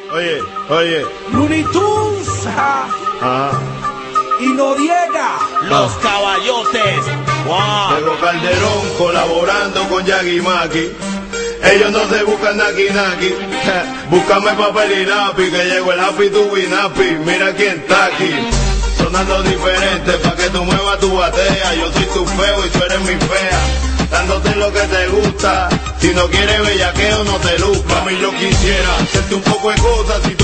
Oye. Looney Tunes. Ajá. Y Noriega. Los caballotes. Wow. Tego Calderón colaborando con Yagi Maki. Ellos no se buscan naki naki. Búscame papel y lápiz, que llegó el happy to be nappy. Mira quién está aquí. Sonando diferente pa' que tú muevas tu batea. Yo soy tu feo y tú eres mi fea. Dándote lo que te gusta. Si no quieres bellaqueo no te luzca. Mami, yo quisiera hacerte un poco de cosas. Si